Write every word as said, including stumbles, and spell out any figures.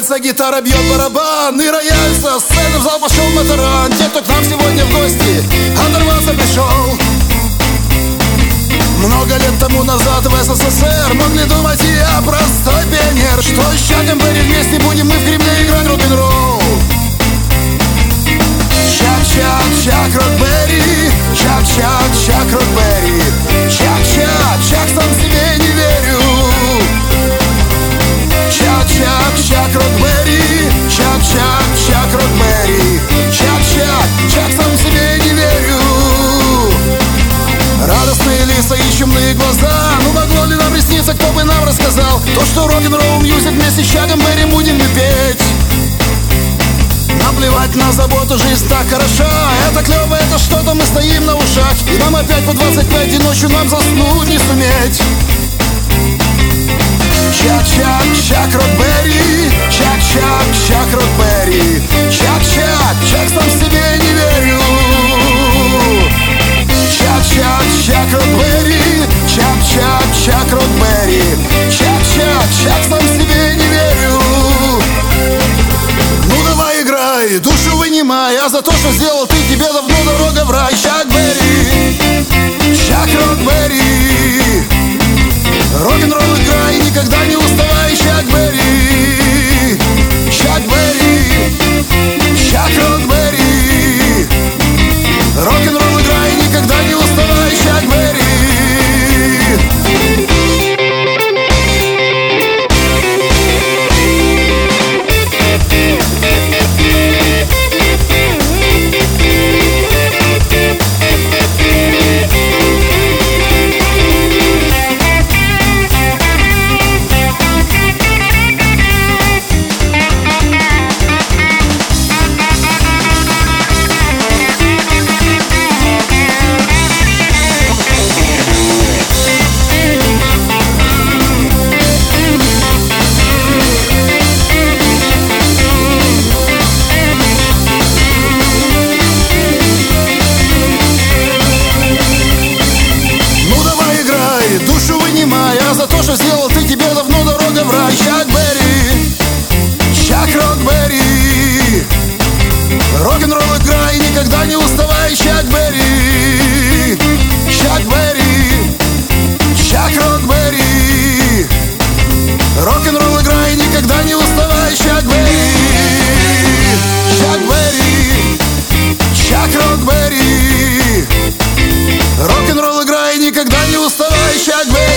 Играется гитара, бьет барабан и рояль со сцены. В зал пошел на таран. Те, кто к нам сегодня в гости оторваться пришел. Много лет тому назад в СССР могли думать и я простой пионер, что с Чаком Берри вместе будем мы в Кремле играть рок-н-ролл. Чак-чак, Чак Рок-Берри, Чак-чак, Чак Рок-Берри, Чак-чак, Чак, сам себе не верю. Чак-чак, Чак Рок-Берри, Чак-чак, Чак Рок-Берри, Чак-чак, Чак, сам себе не верю. Радостные лица и чумные глаза, ну могло ли нам присниться, кто бы нам рассказал то, что рок-н-ролл мьюзик вместе с Чаком Берри будем мы петь. Наплевать на заботу, жизнь так хороша. Это клево, это что-то, мы стоим на ушах. И нам опять по двадцать пять, и ночью нам заснуть не суметь. Чак-чак, Чак Рок-Берри, Чак-чак, Чак Рок-Берри, Чак-чак, Чак, сам себе не верю. Чак-чак, Чак Рок-Берри, Чак-чак, Чак Рок-Берри, Чак-чак, Чак, сам себе не верю. Ну давай играй, душу вынимай, а за то, что сделал ты, тебе давно дорога в рай. Чак Берри, Чак Рок-Берри, рок-н-ролл играй, никогда не уставай. Чак Берри, Чак Берри, Чак Рок-Берри, рок-н-ролл играй, никогда не уставай. Чак Берри. А за то, что сделал ты, тебе давно дорога в рай. Чак Берри, Чак Рок-Берри, рок-н-ролл играй, никогда не уставай. Чак Берри, Чак Берри, Чак Рок-Берри, рок-н-ролл играй, никогда не уставай. Чак Берри, Чак Берри, Чак Рок-Берри, рок-н-ролл играй, никогда не уставай. Чак Берри.